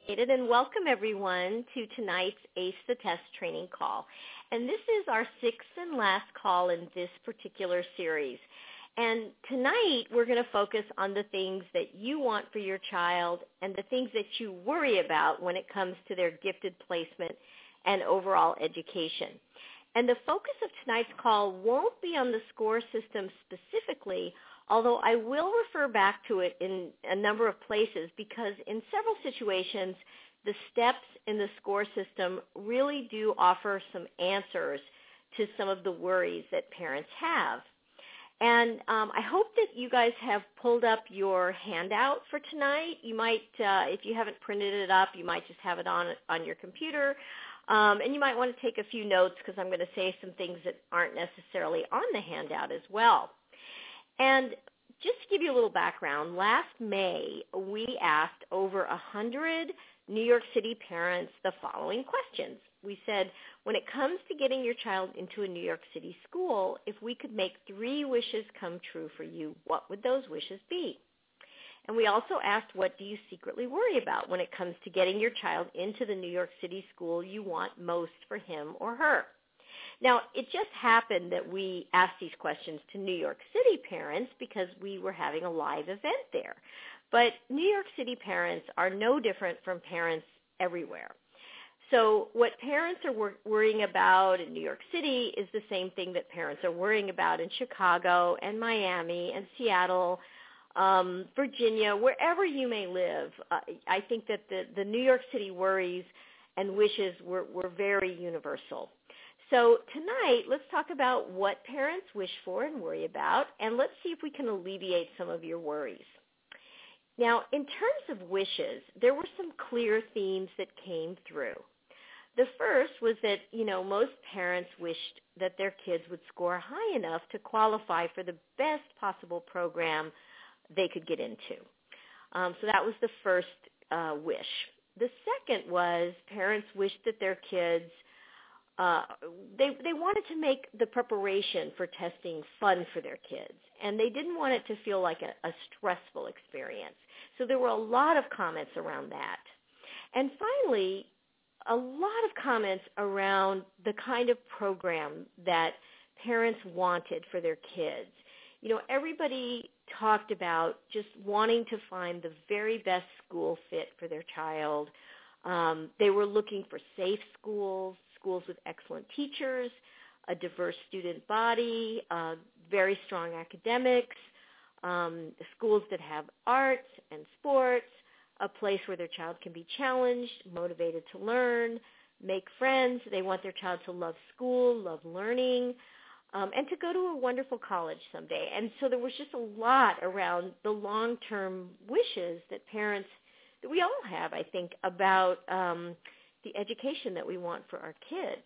And welcome everyone to tonight's Ace the Test training call. And this is our sixth and last call in this particular series. And tonight we're going to focus on the things that you want for your child and the things that you worry about when it comes to their gifted placement and overall education. And the focus of tonight's call won't be on the score system specifically, although I will refer back to it in a number of places because in several situations, the steps in the score system really do offer some answers to some of the worries that parents have. And I hope that you guys have pulled up your handout for tonight. You might, if you haven't printed it up, you might just have it on your computer. And you might want to take a few notes because I'm going to say some things that aren't necessarily on the handout as well. And just to give you a little background, last May we asked over 100 New York City parents the following questions. We said, when it comes to getting your child into a New York City school, if we could make 3 wishes come true for you, what would those wishes be? And we also asked, what do you secretly worry about when it comes to getting your child into the New York City school you want most for him or her? Now, it just happened that we asked these questions to New York City parents because we were having a live event there. But New York City parents are no different from parents everywhere. So what parents are worrying about in New York City is the same thing that parents are worrying about in Chicago and Miami and Seattle, Virginia, wherever you may live. I think that the New York City worries and wishes were very universal. So tonight, let's talk about what parents wish for and worry about, and let's see if we can alleviate some of your worries. Now, in terms of wishes, there were some clear themes that came through. The first was that, most parents wished that their kids would score high enough to qualify for the best possible program they could get into. So that was the first wish. The second was parents wished that their kids they wanted to make the preparation for testing fun for their kids, and they didn't want it to feel like a stressful experience. So there were a lot of comments around that. And finally, a lot of comments around the kind of program that parents wanted for their kids. Everybody talked about just wanting to find the very best school fit for their child. They were looking for safe schools with excellent teachers, a diverse student body, very strong academics, schools that have arts and sports, a place where their child can be challenged, motivated to learn, make friends. They want their child to love school, love learning, and to go to a wonderful college someday. And so there was just a lot around the long-term wishes that we all have, I think, about the education that we want for our kids.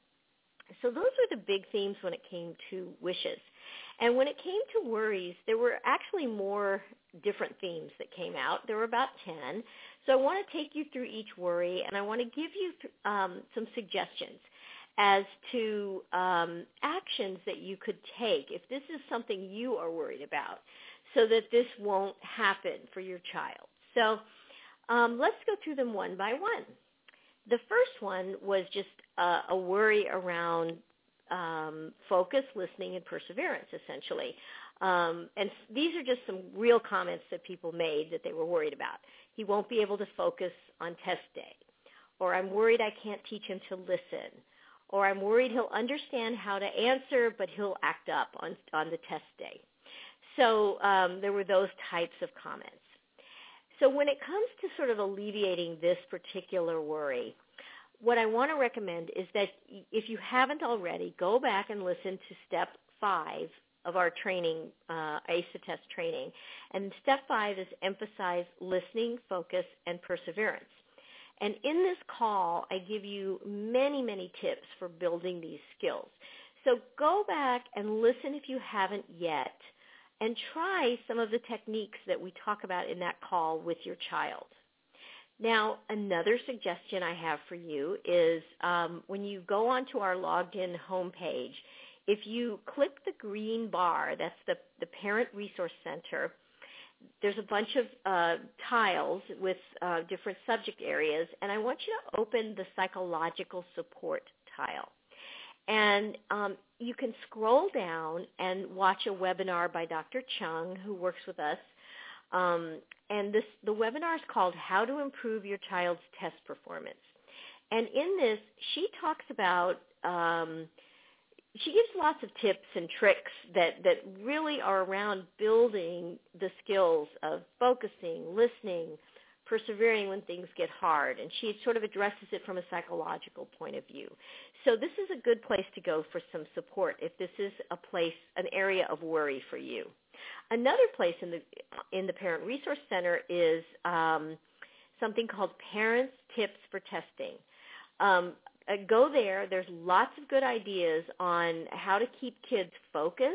So those were the big themes when it came to wishes. And when it came to worries, there were actually more different themes that came out. There were about 10. So I want to take you through each worry, and I want to give you some suggestions as to actions that you could take if this is something you are worried about so that this won't happen for your child. So let's go through them one by one. The first one was just a worry around focus, listening, and perseverance, essentially. And these are just some real comments that people made that they were worried about. He won't be able to focus on test day. Or I'm worried I can't teach him to listen. Or I'm worried he'll understand how to answer, but he'll act up on the test day. So there were those types of comments. So when it comes to sort of alleviating this particular worry, what I want to recommend is that if you haven't already, go back and listen to Step 5 of our training, Ace the Test training. And Step 5 is emphasize listening, focus, and perseverance. And in this call, I give you many, many tips for building these skills. So go back and listen if you haven't yet, and try some of the techniques that we talk about in that call with your child. Now, another suggestion I have for you is when you go onto our logged in homepage, if you click the green bar, that's the Parent Resource Center, there's a bunch of tiles with different subject areas, and I want you to open the psychological support tile. And you can scroll down and watch a webinar by Dr. Chung, who works with us. And the webinar is called How to Improve Your Child's Test Performance. And in this, she talks about, she gives lots of tips and tricks that really are around building the skills of focusing, listening, persevering when things get hard. And she sort of addresses it from a psychological point of view. So this is a good place to go for some support if this is an area of worry for you. Another place in the Parent Resource Center is something called Parents Tips for Testing. Go there. There's lots of good ideas on how to keep kids focused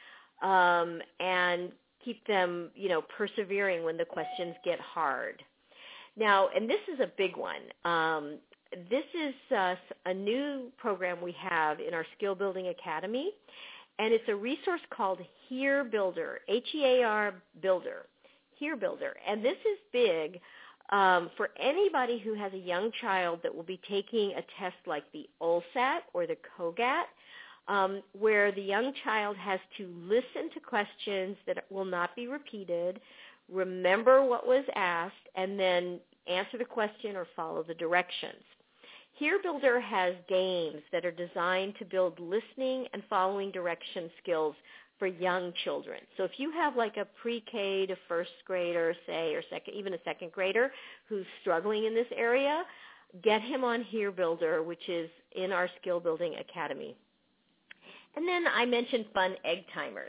and keep them, persevering when the questions get hard. Now, and this is a big one. This is a new program we have in our Skill Building Academy, and it's a resource called HEAR Builder, H-E-A-R Builder, HEAR Builder. And this is big for anybody who has a young child that will be taking a test like the OLSAT or the COGAT, where the young child has to listen to questions that will not be repeated, remember what was asked, and then answer the question or follow the directions. HEAR Builder has games that are designed to build listening and following direction skills for young children. So if you have like a pre-K to first grader, say, or even a second grader who's struggling in this area, get him on HEAR Builder, which is in our Skill Building Academy. And then I mentioned fun egg timers.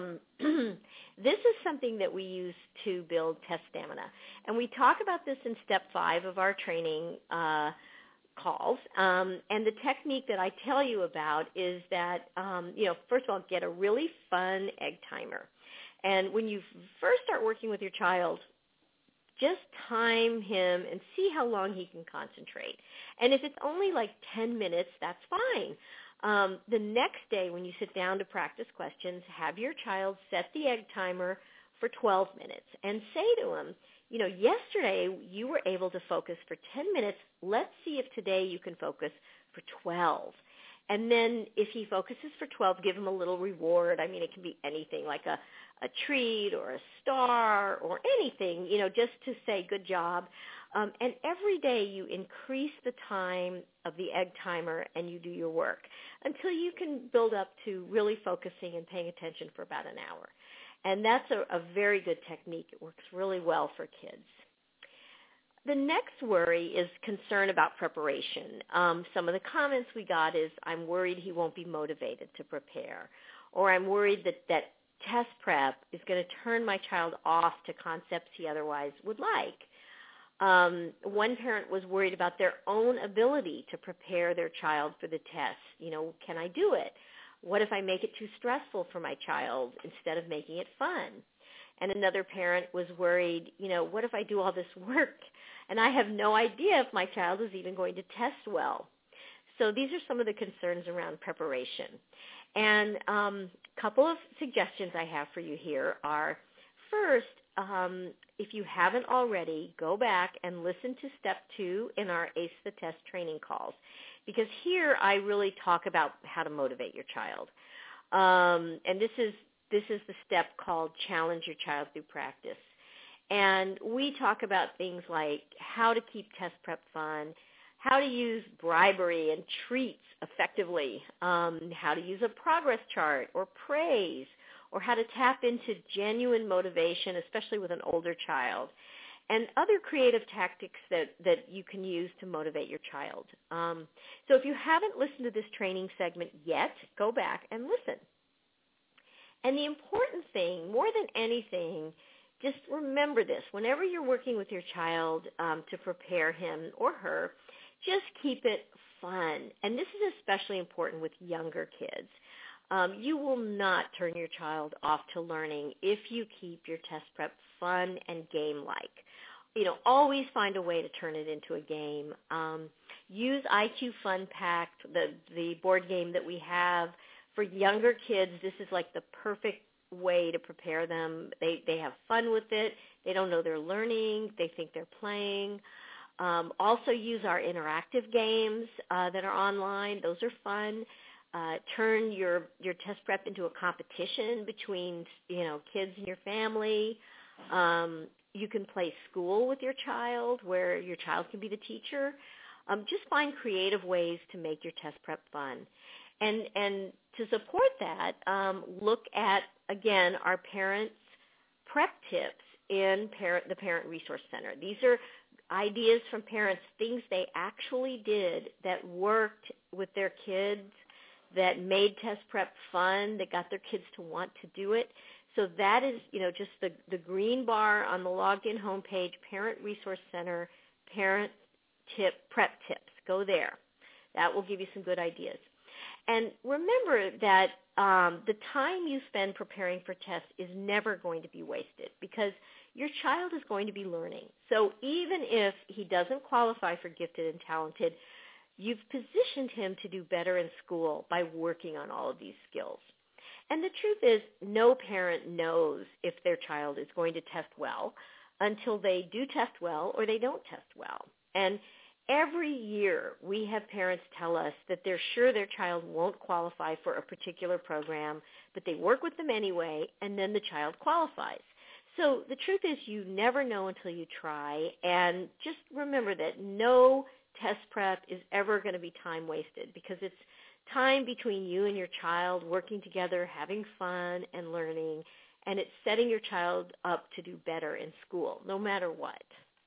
This is something that we use to build test stamina. And we talk about this in step 5 of our training calls. And the technique that I tell you about is that, first of all, get a really fun egg timer. And when you first start working with your child, just time him and see how long he can concentrate. And if it's only like 10 minutes, that's fine. The next day when you sit down to practice questions, have your child set the egg timer for 12 minutes and say to him, yesterday you were able to focus for 10 minutes. Let's see if today you can focus for 12. And then if he focuses for 12, give him a little reward. I mean, it can be anything like a treat or a star or anything, just to say good job. And every day you increase the time of the egg timer and you do your work until you can build up to really focusing and paying attention for about an hour. And that's a very good technique. It works really well for kids. The next worry is concern about preparation. Some of the comments we got is, I'm worried he won't be motivated to prepare, or I'm worried that test prep is going to turn my child off to concepts he otherwise would like. One parent was worried about their own ability to prepare their child for the test. Can I do it? What if I make it too stressful for my child instead of making it fun? And another parent was worried, what if I do all this work and I have no idea if my child is even going to test well? So these are some of the concerns around preparation. And a couple of suggestions I have for you here are, first, if you haven't already, go back and listen to step 2 in our Ace the Test training calls, because here I really talk about how to motivate your child. And this is the step called Challenge Your Child Through Practice. And we talk about things like how to keep test prep fun, how to use bribery and treats effectively, how to use a progress chart or praise, or how to tap into genuine motivation, especially with an older child, and other creative tactics that you can use to motivate your child. So if you haven't listened to this training segment yet, go back and listen. And the important thing, more than anything, just remember this. Whenever you're working with your child to prepare him or her, just keep it fun. And this is especially important with younger kids. You will not turn your child off to learning if you keep your test prep fun and game-like. Always find a way to turn it into a game. Use IQ Fun Pact, the board game that we have. For younger kids, this is like the perfect way to prepare them. They have fun with it. They don't know they're learning. They think they're playing. Also use our interactive games that are online. Those are fun. Turn your test prep into a competition between, kids in your family. You can play school with your child where your child can be the teacher. Just find creative ways to make your test prep fun. And to support that, look at, again, our parents' prep tips in the Parent Resource Center. These are ideas from parents, things they actually did that worked with their kids, that made test prep fun, that got their kids to want to do it. So that is, just the green bar on the logged in homepage, Parent Resource Center, Parent Prep Tips. Go there. That will give you some good ideas. And remember that the time you spend preparing for tests is never going to be wasted because your child is going to be learning. So even if he doesn't qualify for gifted and talented, you've positioned him to do better in school by working on all of these skills. And the truth is, no parent knows if their child is going to test well until they do test well or they don't test well. And every year we have parents tell us that they're sure their child won't qualify for a particular program, but they work with them anyway, and then the child qualifies. So the truth is you never know until you try, and just remember that no test prep is ever going to be time wasted because it's time between you and your child working together, having fun and learning, and it's setting your child up to do better in school, no matter what.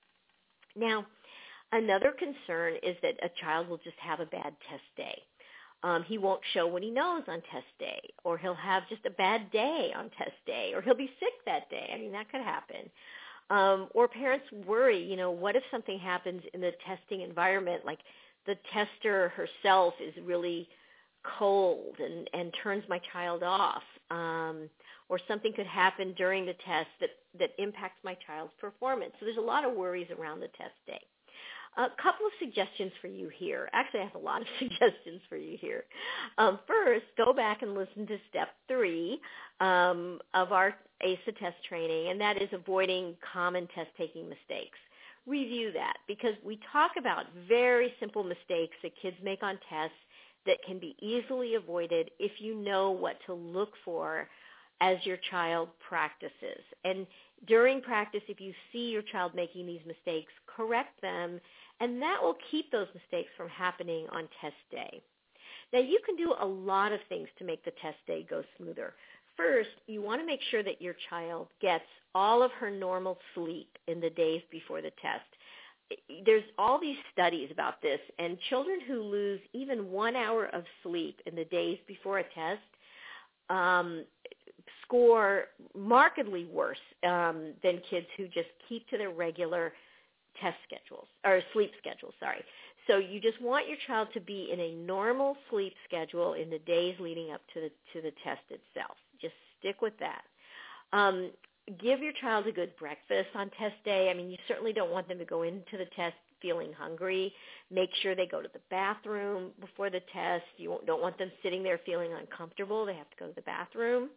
Now, another concern is that a child will just have a bad test day. He won't show what he knows on test day, or he'll have just a bad day on test day, or he'll be sick that day. I mean, that could happen. Or parents worry, what if something happens in the testing environment, like the tester herself is really cold and turns my child off, or something could happen during the test that impacts my child's performance. So there's a lot of worries around the test day. A couple of suggestions for you here. Actually, I have a lot of suggestions for you here. First, go back and listen to step 3 of our ASA test training, and that is avoiding common test-taking mistakes. Review that because we talk about very simple mistakes that kids make on tests that can be easily avoided if you know what to look for as your child practices. And during practice, if you see your child making these mistakes, correct them, and that will keep those mistakes from happening on test day. Now, you can do a lot of things to make the test day go smoother. First, you want to make sure that your child gets all of her normal sleep in the days before the test. There's all these studies about this, and children who lose even 1 hour of sleep in the days before a test score markedly worse than kids who just keep to their regular test schedules, or sleep schedules, sorry. So you just want your child to be in a normal sleep schedule in the days leading up to the test itself. Just stick with that. Give your child a good breakfast on test day. I mean, you certainly don't want them to go into the test feeling hungry. Make sure they go to the bathroom before the test. You don't want them sitting there feeling uncomfortable. They have to go to the bathroom.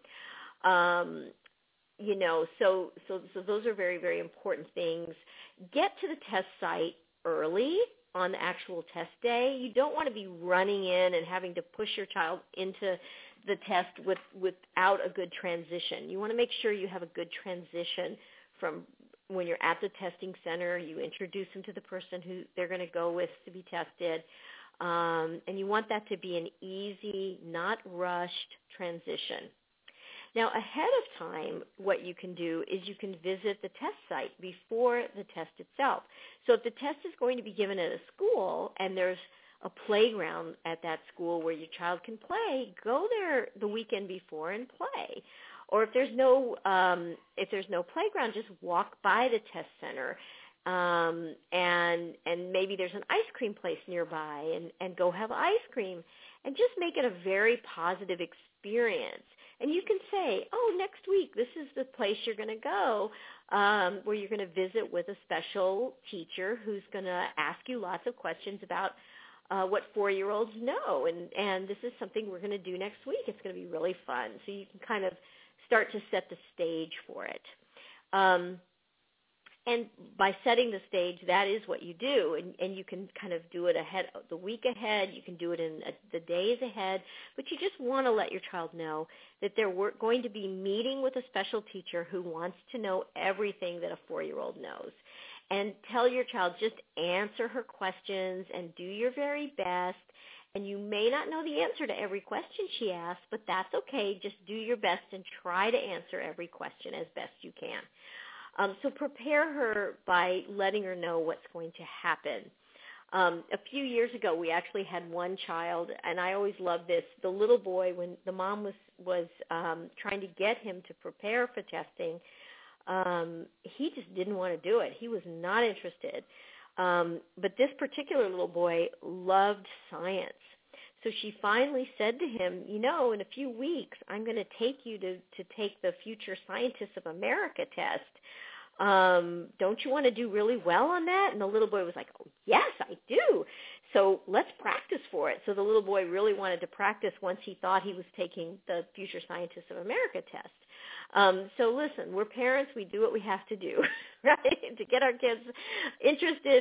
So those are very, very important things. Get to the test site early on the actual test day. You don't want to be running in and having to push your child into the test without a good transition. You want to make sure you have a good transition from when you're at the testing center. You introduce them to the person who they're going to go with to be tested. And you want that to be an easy, not rushed transition. Now, ahead of time, what you can do is you can visit the test site before the test itself. So if the test is going to be given at a school and there's a playground at that school where your child can play, go there the weekend before and play. Or if there's no playground, just walk by the test center, and maybe there's an ice cream place nearby, and go have ice cream, and just make it a very positive experience. And you can say, oh, next week, this is the place you're going to go, where you're going to visit with a special teacher who's going to ask you lots of questions about what 4-year-olds know. And this is something we're going to do next week. It's going to be really fun. So you can kind of start to set the stage for it. And by setting the stage, that is what you do, and you can kind of do it ahead, the week ahead. You can do it in the days ahead, but you just want to let your child know that they're going to be meeting with a special teacher who wants to know everything that a 4-year-old knows. And tell your child, just answer her questions and do your very best. And you may not know the answer to every question she asks, but that's okay. Just do your best and try to answer every question as best you can. So prepare her by letting her know what's going to happen. A few years ago, we actually had one child, and I always love this. The little boy, when the mom was trying to get him to prepare for testing, he just didn't want to do it. He was not interested. But this particular little boy loved science. So she finally said to him, in a few weeks, I'm going to take you to take the Future Scientists of America test. Don't you want to do really well on that? And the little boy was like, oh, yes, I do. So let's practice for it. So the little boy really wanted to practice once he thought he was taking the Future Scientists of America test. So listen, we're parents. We do what we have to do, right, to get our kids interested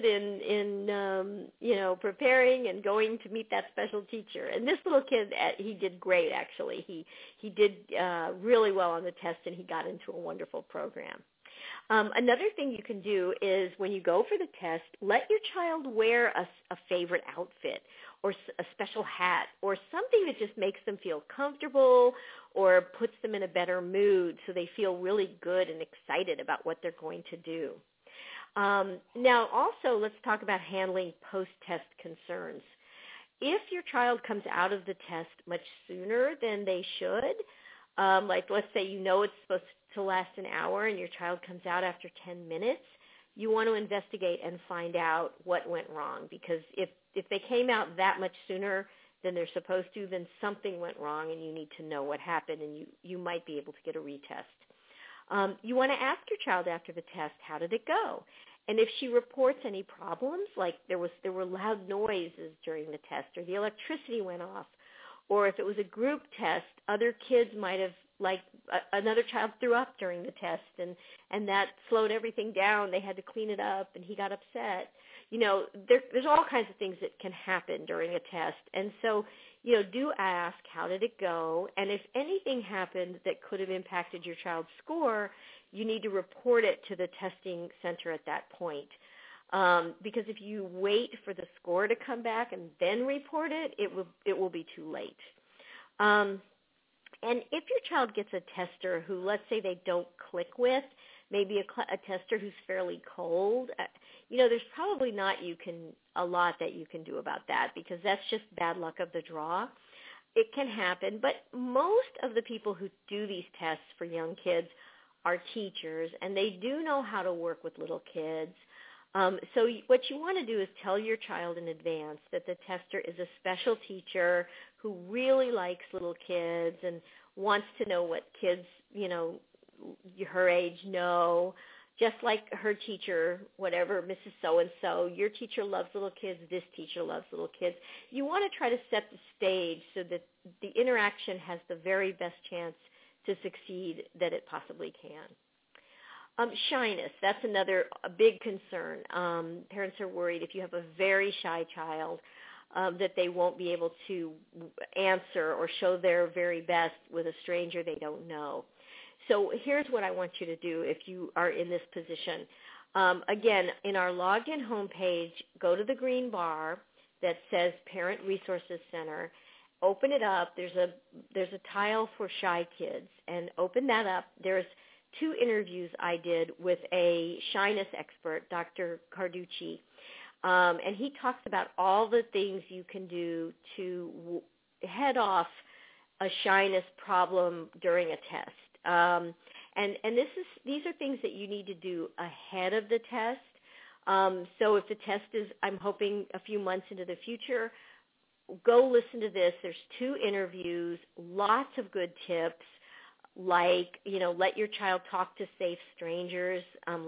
in preparing and going to meet that special teacher. And this little kid, he did great, actually. He did really well on the test, and he got into a wonderful program. Another thing you can do is when you go for the test, let your child wear a favorite outfit or a special hat or something that just makes them feel comfortable or puts them in a better mood so they feel really good and excited about what they're going to do. Now, also, let's talk about handling post-test concerns. If your child comes out of the test much sooner than they should, like let's say it's supposed to last an hour and your child comes out after 10 minutes, you want to investigate and find out what went wrong, because if they came out that much sooner than they're supposed to, then something went wrong and you need to know what happened, and you might be able to get a retest. You want to ask your child after the test, how did it go? And if she reports any problems, like there were loud noises during the test, or the electricity went off, or if it was a group test, other kids might have, like another child threw up during the test, and that slowed everything down. They had to clean it up, and he got upset. There's all kinds of things that can happen during a test. And so, do ask, how did it go? And if anything happened that could have impacted your child's score, you need to report it to the testing center at that point. Because if you wait for the score to come back and then report it, it will be too late. And if your child gets a tester who, let's say, they don't click with, maybe a tester who's fairly cold, there's probably not a lot that you can do about that, because that's just bad luck of the draw. It can happen, but most of the people who do these tests for young kids are teachers, and they do know how to work with little kids. So what you want to do is tell your child in advance that the tester is a special teacher who really likes little kids and wants to know what kids, her age know, just like her teacher, whatever, Mrs. So-and-so, your teacher loves little kids, this teacher loves little kids. You want to try to set the stage so that the interaction has the very best chance to succeed that it possibly can. Shyness, that's a big concern. Parents are worried if you have a very shy child that they won't be able to answer or show their very best with a stranger they don't know. So here's what I want you to do if you are in this position. Again, in our logged in homepage, go to the green bar that says Parent Resources Center. Open it up. There's a tile for shy kids, and open that up. There's 2 interviews I did with a shyness expert, Dr. Carducci, and he talks about all the things you can do to head off a shyness problem during a test. And these are things that you need to do ahead of the test. So if the test is, I'm hoping, a few months into the future, go listen to this. There's 2 interviews, lots of good tips, like, let your child talk to safe strangers, like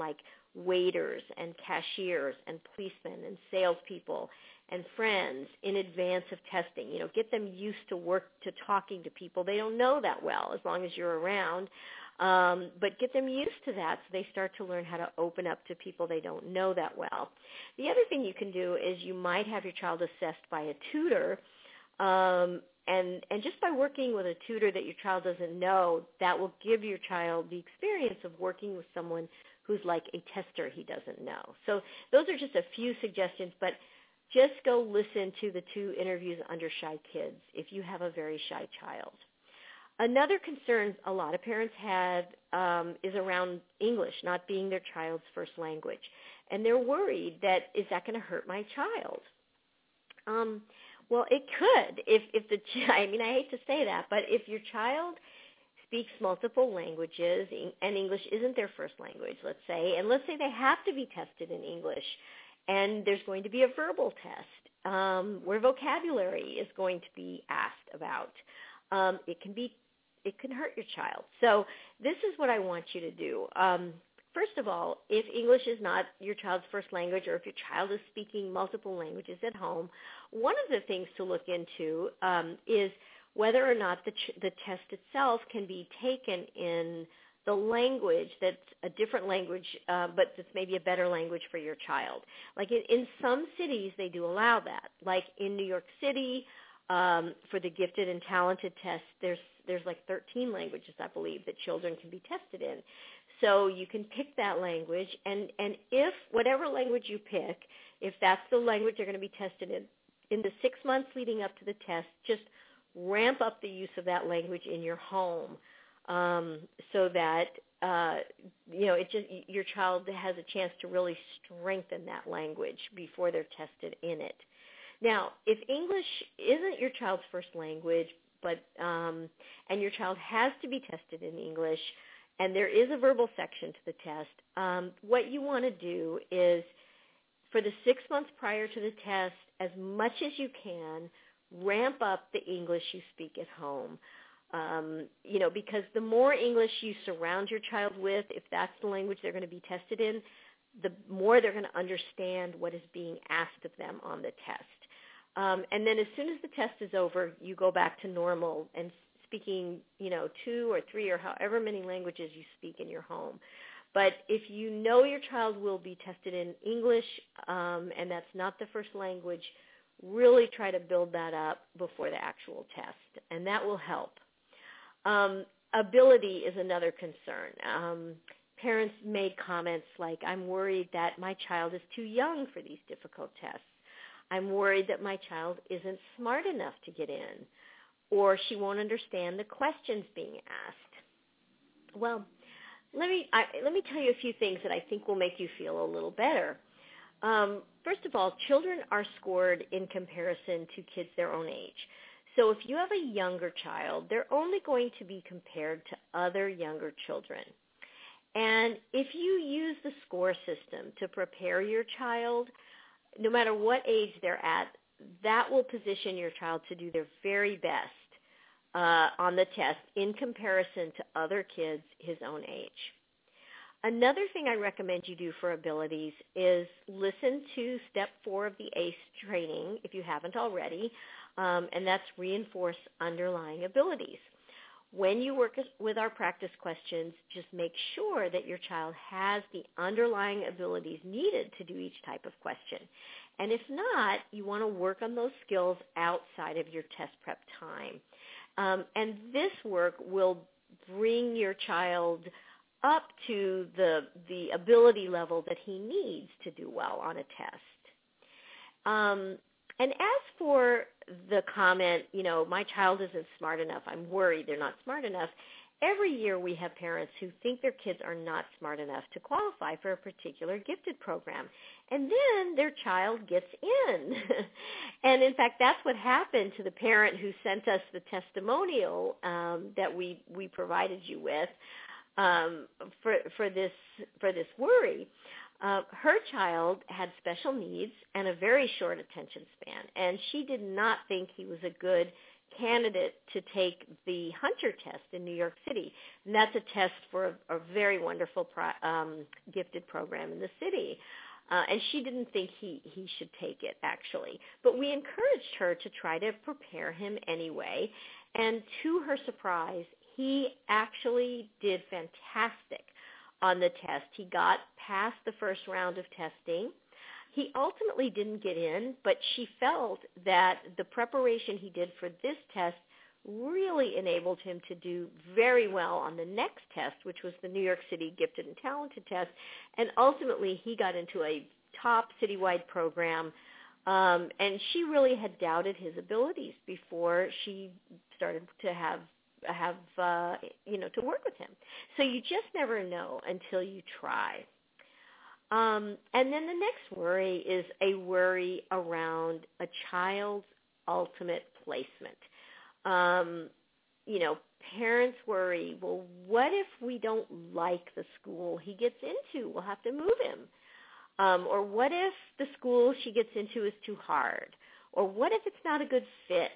waiters and cashiers and policemen and salespeople and friends in advance of testing. Get them used to talking to people they don't know that well, as long as you're around. But get them used to that so they start to learn how to open up to people they don't know that well. The other thing you can do is you might have your child assessed by a tutor, and just by working with a tutor that your child doesn't know, that will give your child the experience of working with someone who's like a tester he doesn't know. So those are just a few suggestions, but just go listen to the 2 interviews under shy kids if you have a very shy child. Another concern a lot of parents have is around English not being their child's first language. And they're worried that, is that going to hurt my child? Well, it could. I hate to say that, but if your child speaks multiple languages and English isn't their first language, let's say, and let's say they have to be tested in English, and there's going to be a verbal test where vocabulary is going to be asked about, it can hurt your child. So this is what I want you to do. First of all, if English is not your child's first language, or if your child is speaking multiple languages at home, one of the things to look into is whether or not the test itself can be taken in the language that's a different language, but that's maybe a better language for your child. Like in some cities, they do allow that. Like in New York City, for the gifted and talented test, there's like 13 languages, I believe, that children can be tested in. So you can pick that language, and if whatever language you pick, if that's the language they're going to be tested in the 6 months leading up to the test, just ramp up the use of that language in your home, so that your child has a chance to really strengthen that language before they're tested in it. Now, if English isn't your child's first language, but and your child has to be tested in English, and there is a verbal section to the test, what you want to do is, for the 6 months prior to the test, as much as you can, ramp up the English you speak at home. Because the more English you surround your child with, if that's the language they're going to be tested in, the more they're going to understand what is being asked of them on the test. And then as soon as the test is over, you go back to normal and speaking, 2 or 3 or however many languages you speak in your home. But if you know your child will be tested in English, and that's not the first language, really try to build that up before the actual test, and that will help. Ability is another concern. Parents made comments like, I'm worried that my child is too young for these difficult tests. I'm worried that my child isn't smart enough to get in, or she won't understand the questions being asked. Well, let me tell you a few things that I think will make you feel a little better. First of all, children are scored in comparison to kids their own age. So if you have a younger child, they're only going to be compared to other younger children. And if you use the score system to prepare your child, no matter what age they're at, that will position your child to do their very best on the test in comparison to other kids his own age. Another thing I recommend you do for abilities is listen to Step 4 of the ACE training, if you haven't already, and that's reinforce underlying abilities. When you work with our practice questions, just make sure that your child has the underlying abilities needed to do each type of question. And if not, you want to work on those skills outside of your test prep time. And this work will bring your child up to the ability level that he needs to do well on a test. And as for the comment, my child isn't smart enough, I'm worried they're not smart enough, every year we have parents who think their kids are not smart enough to qualify for a particular gifted program. And then their child gets in. And in fact, that's what happened to the parent who sent us the testimonial that we provided you with for this worry. Her child had special needs and a very short attention span, and she did not think he was a good candidate to take the Hunter test in New York City. And that's a test for a very wonderful gifted program in the city. And she didn't think he should take it, actually. But we encouraged her to try to prepare him anyway. And to her surprise, he actually did fantastic on the test. He got past the first round of testing. He ultimately didn't get in, but she felt that the preparation he did for this test really enabled him to do very well on the next test, which was the New York City Gifted and Talented test. And ultimately, he got into a top citywide program, and she really had doubted his abilities before she started to have to work with him. So you just never know until you try. And then the next worry is a worry around a child's ultimate placement. Parents worry, well, what if we don't like the school he gets into? We'll have to move him. Or what if the school she gets into is too hard? Or what if it's not a good fit?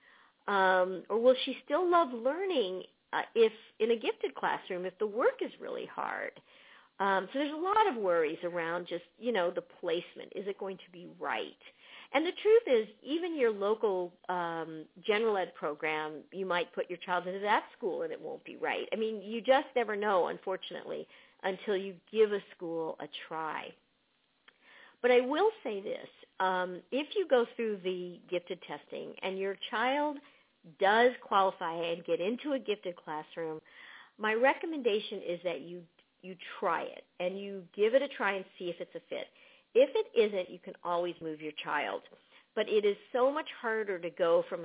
Or will she still love learning if in a gifted classroom if the work is really hard? So there's a lot of worries around just, the placement. Is it going to be right? And the truth is, even your local general ed program, you might put your child into that school and it won't be right. I mean, you just never know, unfortunately, until you give a school a try. But I will say this. If you go through the gifted testing and your child does qualify and get into a gifted classroom, my recommendation is that you try it and you give it a try and see if it's a fit. If it isn't, you can always move your child. But it is so much harder to go from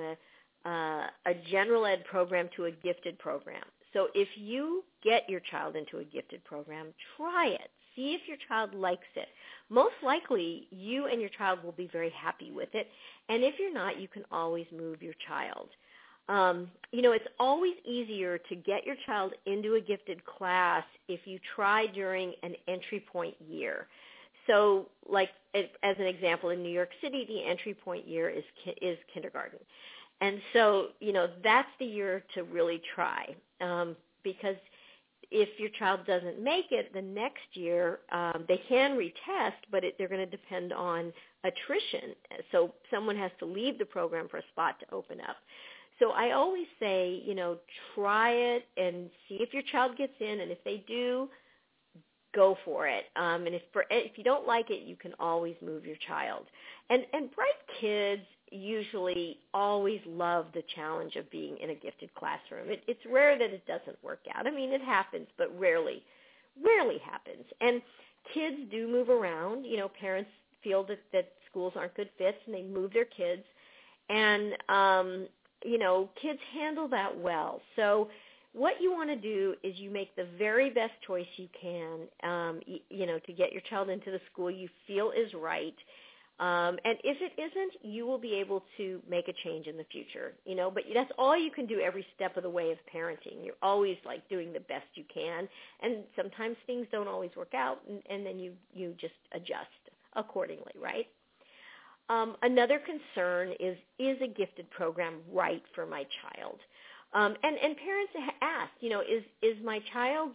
a general ed program to a gifted program. So if you get your child into a gifted program, try it. See if your child likes it. Most likely, you and your child will be very happy with it. And if you're not, you can always move your child. It's always easier to get your child into a gifted class if you try during an entry point year. So, like as an example, in New York City, the entry point year is kindergarten. And so, that's the year to really try because if your child doesn't make it the next year, they can retest, but they're going to depend on attrition. So someone has to leave the program for a spot to open up. So I always say, try it and see if your child gets in, and if they do, go for it. And if you don't like it, you can always move your child. And bright kids usually always love the challenge of being in a gifted classroom. It's rare that it doesn't work out. I mean, it happens, but rarely happens. And kids do move around. Parents feel that schools aren't good fits, and they move their kids. And kids handle that well. So what you want to do is you make the very best choice you can, to get your child into the school you feel is right. And if it isn't, you will be able to make a change in the future, but that's all you can do every step of the way of parenting. You're always doing the best you can. And sometimes things don't always work out, and then you just adjust accordingly, right? Another concern is a gifted program right for my child? And parents ask, is my child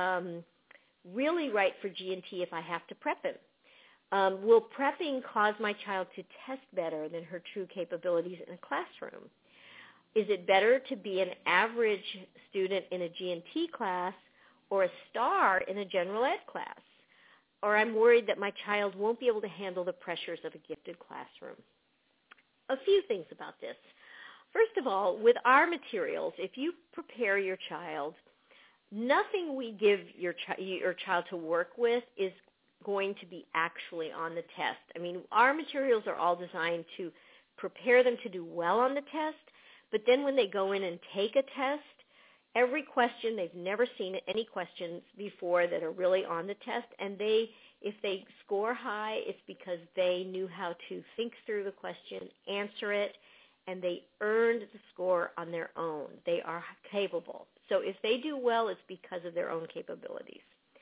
really right for G&T if I have to prep him? Will prepping cause my child to test better than her true capabilities in a classroom? Is it better to be an average student in a G&T class or a star in a general ed class? Or I'm worried that my child won't be able to handle the pressures of a gifted classroom. A few things about this. First of all, with our materials, if you prepare your child, nothing we give your child to work with is going to be actually on the test. I mean, our materials are all designed to prepare them to do well on the test, but then when they go in and take a test, every question, they've never seen any questions before that are really on the test, and if they score high, it's because they knew how to think through the question, answer it, and they earned the score on their own. They are capable. So if they do well, it's because of their own capabilities.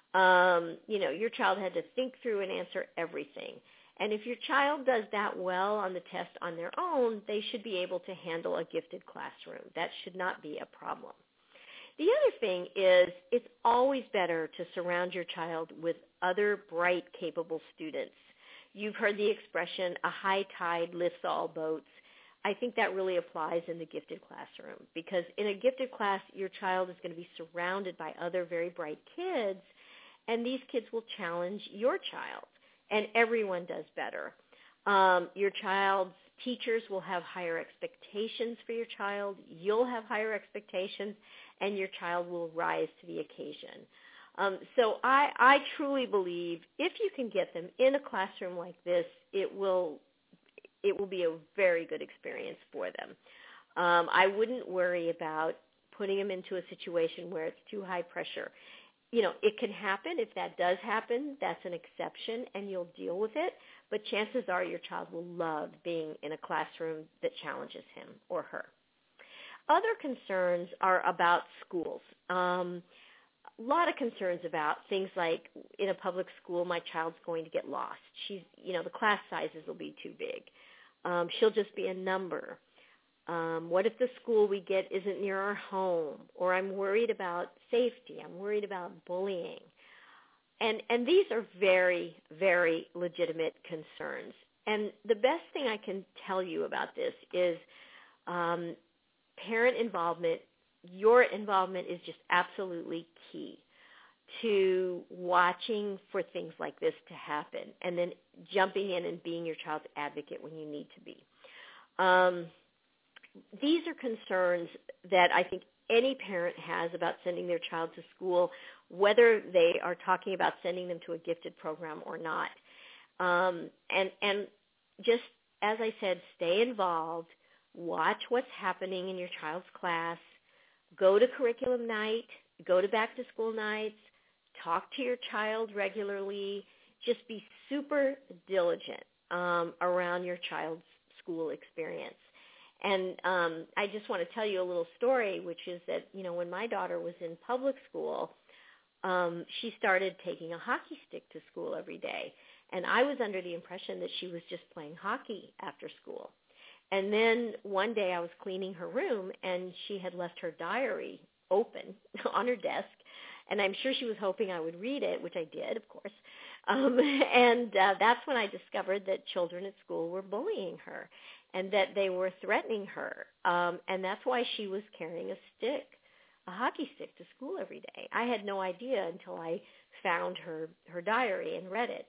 Your child had to think through and answer everything. And if your child does that well on the test on their own, they should be able to handle a gifted classroom. That should not be a problem. The other thing is it's always better to surround your child with other bright, capable students. You've heard the expression, a high tide lifts all boats. I think that really applies in the gifted classroom because in a gifted class, your child is going to be surrounded by other very bright kids, and these kids will challenge your child, and everyone does better. Your child's teachers will have higher expectations for your child. You'll have higher expectations, and your child will rise to the occasion. So I truly believe if you can get them in a classroom like this, it will be a very good experience for them. I wouldn't worry about putting them into a situation where it's too high pressure. It can happen. If that does happen, that's an exception, and you'll deal with it. But chances are your child will love being in a classroom that challenges him or her. Other concerns are about schools. A lot of concerns about things like in a public school, my child's going to get lost. The class sizes will be too big. She'll just be a number. What if the school we get isn't near our home? Or I'm worried about safety. I'm worried about bullying. And these are very, very legitimate concerns. And the best thing I can tell you about this is parent involvement. Your involvement is just absolutely key to watching for things like this to happen and then jumping in and being your child's advocate when you need to be. These are concerns that I think any parent has about sending their child to school, whether they are talking about sending them to a gifted program or not. And just as I said, stay involved, watch what's happening in your child's class, go to curriculum night, go to back-to-school nights, talk to your child regularly. Just be super diligent around your child's school experience. And I just want to tell you a little story, which is that, when my daughter was in public school, she started taking a hockey stick to school every day. And I was under the impression that she was just playing hockey after school. And then one day I was cleaning her room, and she had left her diary open on her desk. And I'm sure she was hoping I would read it, which I did, of course. And that's when I discovered that children at school were bullying her and that they were threatening her. And that's why she was carrying a hockey stick to school every day. I had no idea until I found her diary and read it.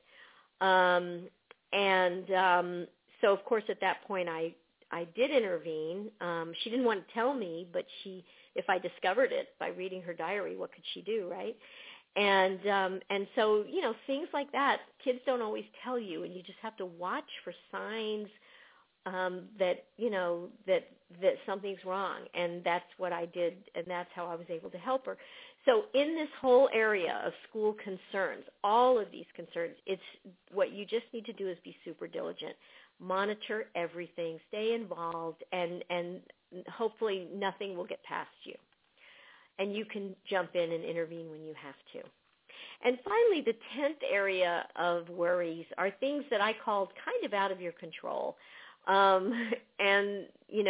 So, of course, at that point, I did intervene. She didn't want to tell me, but if I discovered it by reading her diary, what could she do, right? And so, things like that, kids don't always tell you, and you just have to watch for signs that something's wrong. And that's what I did, and that's how I was able to help her. So in this whole area of school concerns, all of these concerns, it's what you just need to do is be super diligent. Monitor everything, stay involved, and hopefully nothing will get past you. And you can jump in and intervene when you have to. And finally, the 10th area of worries are things that I called kind of out of your control. In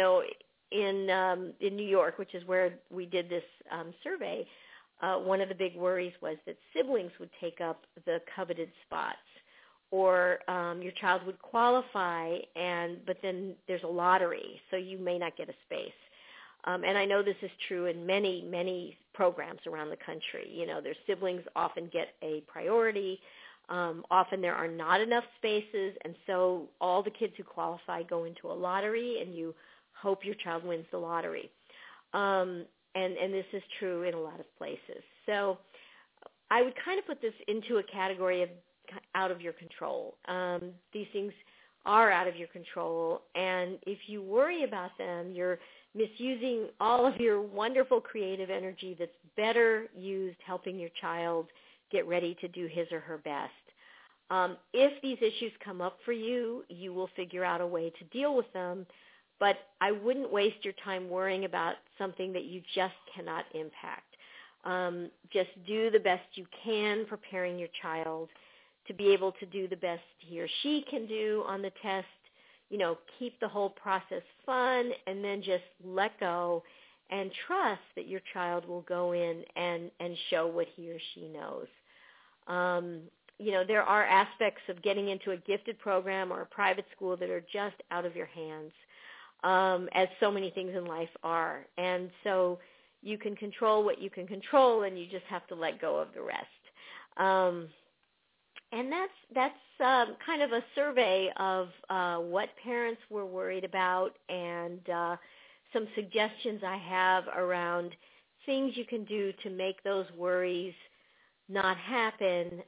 New York, which is where we did this survey, one of the big worries was that siblings would take up the coveted spots. Or your child would qualify, but then there's a lottery, so you may not get a space. And I know this is true in many, many programs around the country. Their siblings often get a priority. Often there are not enough spaces, and so all the kids who qualify go into a lottery, and you hope your child wins the lottery. And this is true in a lot of places. So I would kind of put this into a category of out of your control. These things are out of your control, and if you worry about them, you're misusing all of your wonderful creative energy that's better used helping your child get ready to do his or her best. If these issues come up for you, you will figure out a way to deal with them, but I wouldn't waste your time worrying about something that you just cannot impact. Just do the best you can preparing your child to be able to do the best he or she can do on the test. Keep the whole process fun, and then just let go and trust that your child will go in and show what he or she knows. There are aspects of getting into a gifted program or a private school that are just out of your hands, as so many things in life are. And so you can control what you can control, and you just have to let go of the rest. And that's kind of a survey of what parents were worried about, and some suggestions I have around things you can do to make those worries not happen.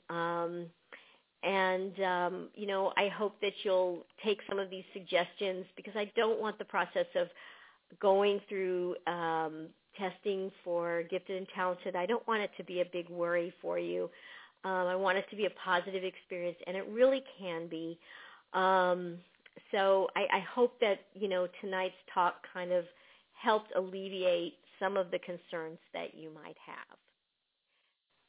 I hope that you'll take some of these suggestions, because I don't want the process of going through testing for gifted and talented, I don't want it to be a big worry for you. I want it to be a positive experience, and it really can be. So I hope that, tonight's talk kind of helped alleviate some of the concerns that you might have.